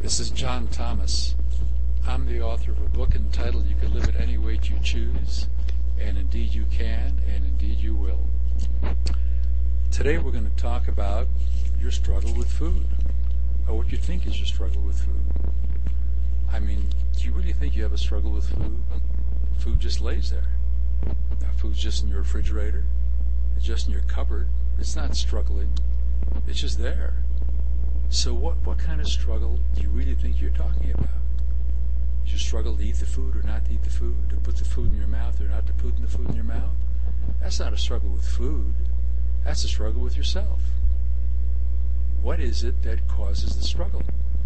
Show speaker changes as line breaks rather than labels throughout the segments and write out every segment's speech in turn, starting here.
This is John Thomas. I'm the author of a book entitled You Can Live It Any Weight You Choose, and indeed you can, and indeed you will. Today we're going to talk about your struggle with food, or what you think is your struggle with food. I mean, do you really think you have a struggle with food? Food just lays there. Now, food's just in your refrigerator. It's just in your cupboard. It's not struggling. It's just there. So what kind of struggle do you really think you're talking about? Is your struggle to eat the food or not to eat the food, to put the food in your mouth or not to put the food in your mouth? That's not a struggle with food. That's a struggle with yourself. What is it that causes the struggle?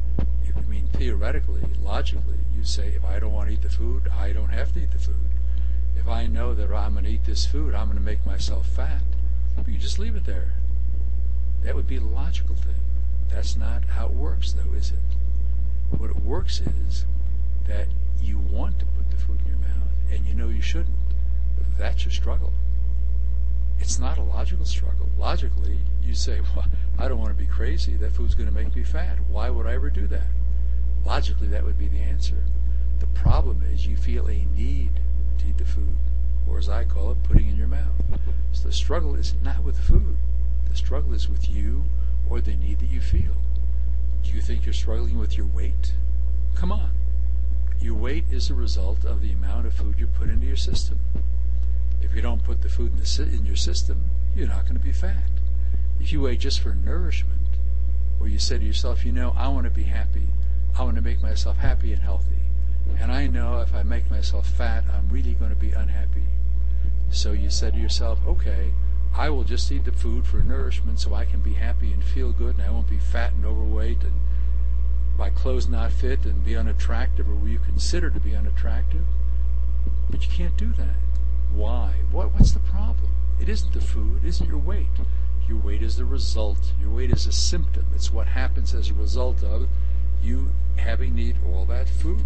I mean, theoretically, logically, you say, if I don't want to eat the food, I don't have to eat the food. If I know that I'm going to eat this food, I'm going to make myself fat, you just leave it there. That would be the logical thing. That's not how it works, though, is it? What it works is that you want to put the food in your mouth, and you know you shouldn't. That's your struggle. It's not a logical struggle. Logically, you say, well, I don't want to be crazy. That food's going to make me fat. Why would I ever do that? Logically, that would be the answer. The problem is you feel a need to eat the food, or as I call it, putting it in your mouth. So the struggle is not with the food. The struggle is with you or the need that you feel. Do you think you're struggling with your weight? Come on. Your weight is a result of the amount of food you put into your system. If you don't put the food in your system, you're not going to be fat. If you weigh just for nourishment, or you say to yourself, I want to be happy, I want to make myself happy and healthy, and I know if I make myself fat, I'm really going to be unhappy. So you said to yourself, okay, I will just eat the food for nourishment so I can be happy and feel good, and I won't be fat and overweight and my clothes not fit and be unattractive, or what you consider to be unattractive. But you can't do that. Why? What's the problem? It isn't the food. It isn't your weight. Your weight is the result. Your weight is a symptom. It's what happens as a result of you having to eat all that food.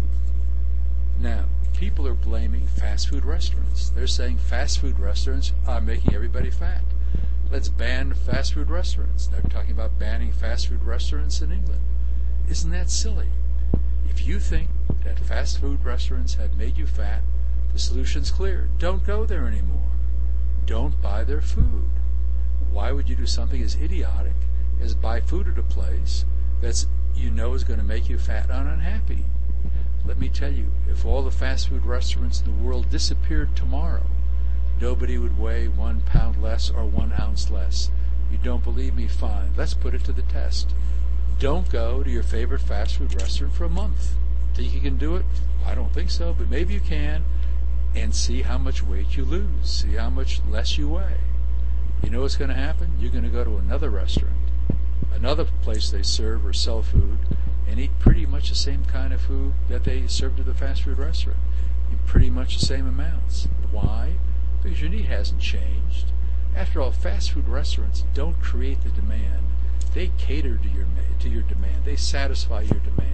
Now, people are blaming fast food restaurants. They're saying fast food restaurants are making everybody fat. Let's ban fast food restaurants. They're talking about banning fast food restaurants in England. Isn't that silly? If you think that fast food restaurants have made you fat, the solution's clear. Don't go there anymore. Don't buy their food. Why would you do something as idiotic as buy food at a place that's is going to make you fat and unhappy? Let me tell you, if all the fast food restaurants in the world disappeared tomorrow, nobody would weigh 1 pound less or 1 ounce less. You don't believe me? Fine. Let's put it to the test. Don't go to your favorite fast food restaurant for a month. Think you can do it? I don't think so, but maybe you can. And see how much weight you lose. See how much less you weigh. You know what's going to happen? You're going to go to another restaurant, another place they serve or sell food, and eat pretty much the same kind of food that they serve to the fast food restaurant in pretty much the same amounts. Why? Because your need hasn't changed. After all, fast food restaurants don't create the demand. They cater to your demand. They satisfy your demand.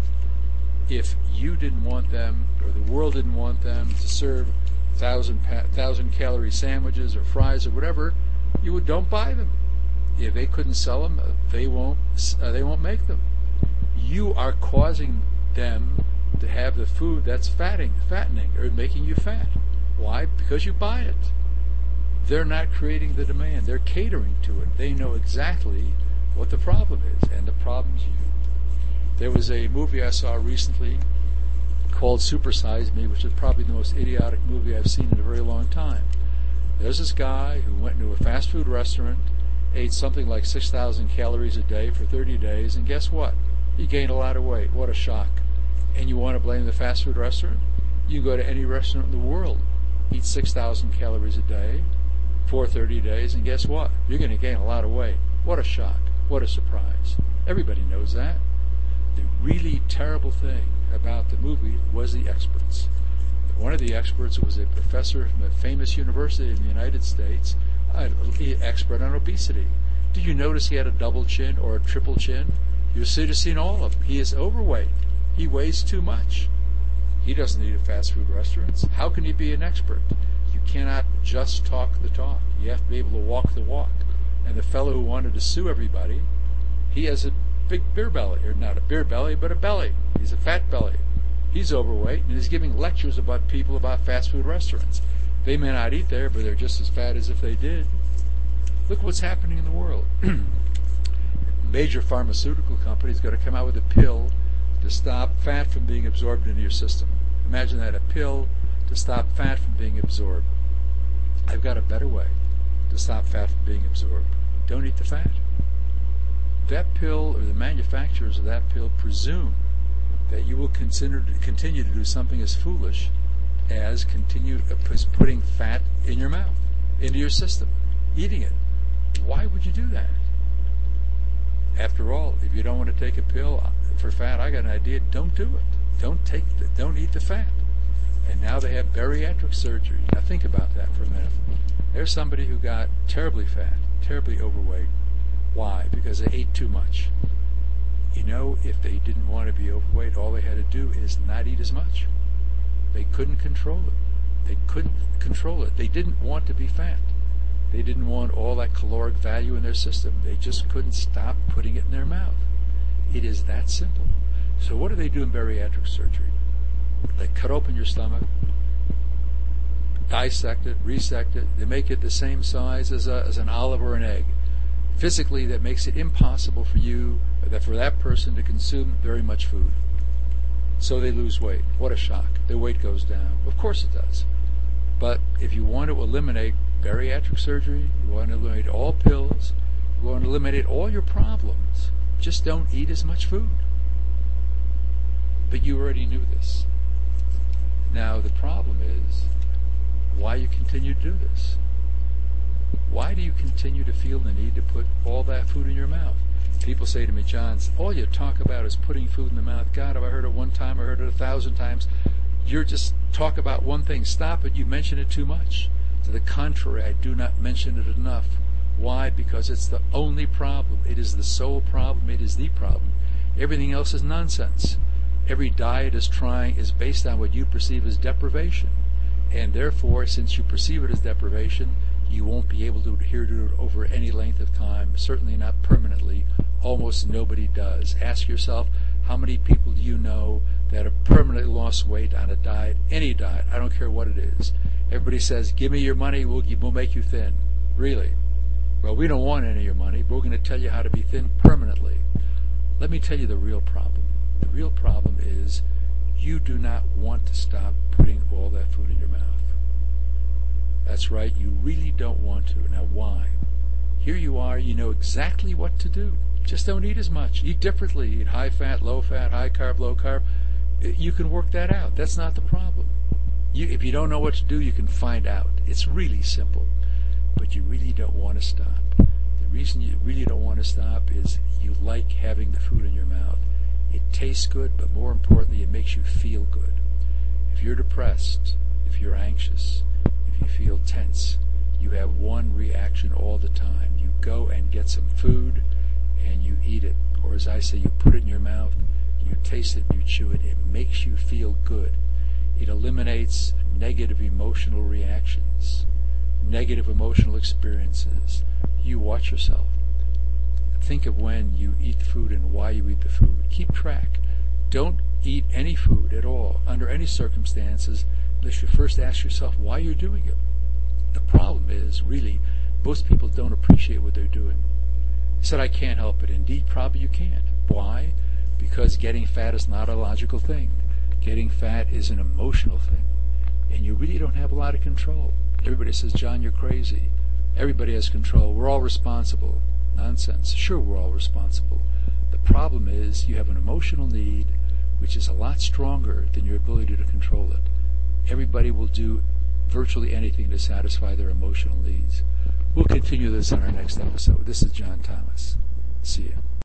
If you didn't want them, or the world didn't want them to serve 1,000-calorie sandwiches or fries or whatever, don't buy them. If they couldn't sell them, they won't make them. You are causing them to have the food that's fattening, or making you fat. Why? Because you buy it. They're not creating the demand. They're catering to it. They know exactly what the problem is, and the problem's you. There was a movie I saw recently called Super Size Me, which is probably the most idiotic movie I've seen in a very long time. There's this guy who went into a fast food restaurant, ate something like 6,000 calories a day for 30 days, and guess what? He gained a lot of weight. What a shock. And you want to blame the fast food restaurant? You go to any restaurant in the world, eat 6,000 calories a day for 30 days, and guess what? You're going to gain a lot of weight. What a shock. What a surprise. Everybody knows that. The really terrible thing about the movie was the experts. One of the experts was a professor from a famous university in the United States, an expert on obesity. Did you notice he had a double chin or a triple chin? You should have seen all of them. He is overweight. He weighs too much. He doesn't eat at fast food restaurants. How can he be an expert? You cannot just talk the talk. You have to be able to walk the walk. And the fellow who wanted to sue everybody, he has a big beer belly, or not a beer belly, but a belly. He's a fat belly. He's overweight, and he's giving lectures about people about fast food restaurants. They may not eat there, but they're just as fat as if they did. Look what's happening in the world. Major pharmaceutical companies got to come out with a pill to stop fat from being absorbed into your system. Imagine that, a pill to stop fat from being absorbed. I've got a better way to stop fat from being absorbed. Don't eat the fat. That pill, or the manufacturers of that pill, presume that you will continue to do something as foolish as putting fat in your mouth, into your system, eating it. Why would you do that? After all, if you don't want to take a pill for fat, I got an idea. Don't do it. Don't eat the fat. And now they have bariatric surgery. Now think about that for a minute. There's somebody who got terribly fat, terribly overweight. Why? Because they ate too much. You know, if they didn't want to be overweight, all they had to do is not eat as much. They couldn't control it. They didn't want to be fat. They didn't want all that caloric value in their system. They just couldn't stop putting it in their mouth. It is that simple. So what do they do in bariatric surgery? They cut open your stomach, dissect it, resect it. They make it the same size as an olive or an egg. Physically, that makes it impossible for that person to consume very much food. So they lose weight. What a shock. Their weight goes down. Of course it does. But if you want to eliminate bariatric surgery, you want to eliminate all pills, you want to eliminate all your problems, just don't eat as much food. But you already knew this. Now the problem is why you continue to do this. Why do you continue to feel the need to put all that food in your mouth? People say to me, John, all you talk about is putting food in the mouth. God, have I heard it one time? I heard it 1,000 times. You're just talk about one thing. Stop it. You mention it too much. To the contrary, I do not mention it enough. Why? Because it's the only problem. It is the sole problem. It is the problem. Everything else is nonsense. Every diet is based on what you perceive as deprivation. And therefore, since you perceive it as deprivation, you won't be able to adhere to it over any length of time, certainly not permanently. Almost nobody does. Ask yourself, how many people do you know that have permanently lost weight on a diet, any diet, I don't care what it is. Everybody says, give me your money, we'll make you thin. Really? Well, we don't want any of your money, but we're going to tell you how to be thin permanently. Let me tell you the real problem. The real problem is you do not want to stop putting all that food in your mouth. That's right, you really don't want to. Now why? Here you are, you know exactly what to do. Just don't eat as much. Eat differently. Eat high fat, low fat, high carb, low carb. You can work that out. That's not the problem. If you don't know what to do, you can find out. It's really simple. But you really don't want to stop. The reason you really don't want to stop is you like having the food in your mouth. It tastes good, but more importantly, it makes you feel good. If you're depressed, if you're anxious, if you feel tense, you have one reaction all the time. You go and get some food and you eat it. Or as I say, you put it in your mouth, you taste it, you chew it. It makes you feel good. It eliminates negative emotional reactions, negative emotional experiences. You watch yourself. Think of when you eat the food and why you eat the food. Keep track. Don't eat any food at all, under any circumstances, unless you first ask yourself why you're doing it. The problem is, really, most people don't appreciate what they're doing. He said, I can't help it. Indeed, probably you can't. Why? Because getting fat is not a logical thing. Getting fat is an emotional thing. And you really don't have a lot of control. Everybody says, John, you're crazy. Everybody has control. We're all responsible. Nonsense. Sure, we're all responsible. The problem is you have an emotional need which is a lot stronger than your ability to control it. Everybody will do virtually anything to satisfy their emotional needs. We'll continue this on our next episode. This is John Thomas. See you.